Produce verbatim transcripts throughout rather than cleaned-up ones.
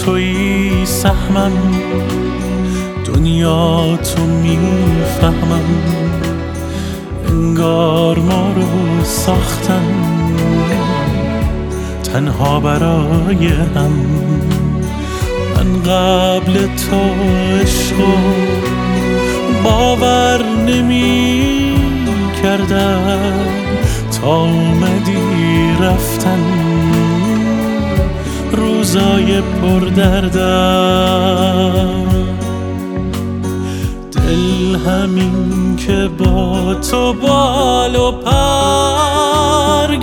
تویی سهمم، دنیا تو میفهمم. انگار ما رو ساختن تنها برای هم. من قبل تو عشقو باور نمی کردم تا اومدی رفتن روزای پردردم. دل همین که با تو بال و پر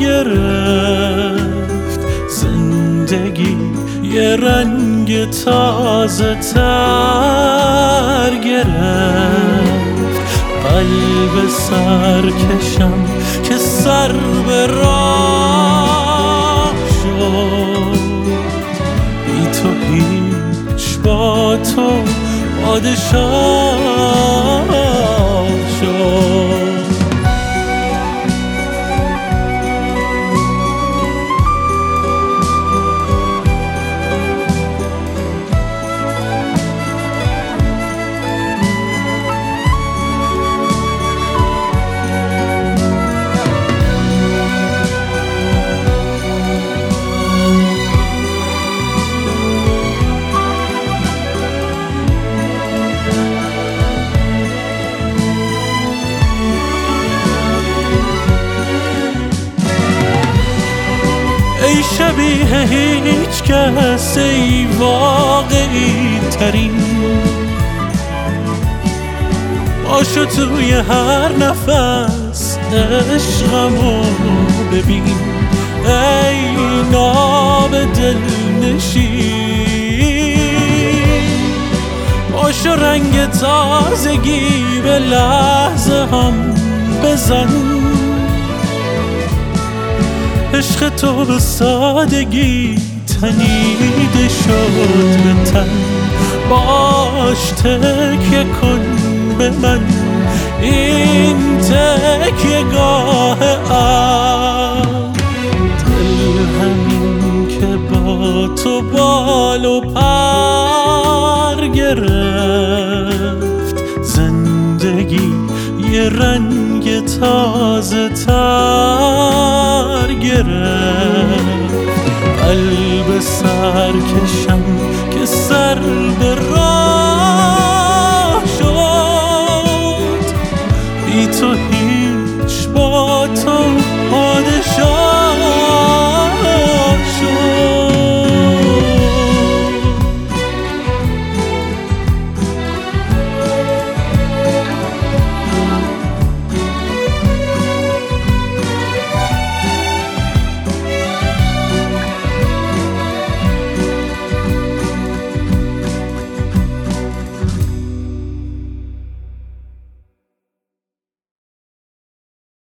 گرفت، زندگی یه رنگ تازه تر گرفت. قلب سرکشم که سر به راه شد، بی تو هیچ با تو پادشاه شد. ای شبیه هیچ کس، ای واقعی ترین، باشو توی هر نفس عشقمو ببین. ای ناب دل نشین، باشو رنگ تازگی به لحظه هم بزن. عشق تو به سادگی تنیده شد به تن، باش تکیه کن به من این تکیه گاه عقل. دل همین که با تو بال و پر گرفت، زندگی یه رنگ تازه تر گرفت. قلب سرکشم که سر به راه شد، بی تو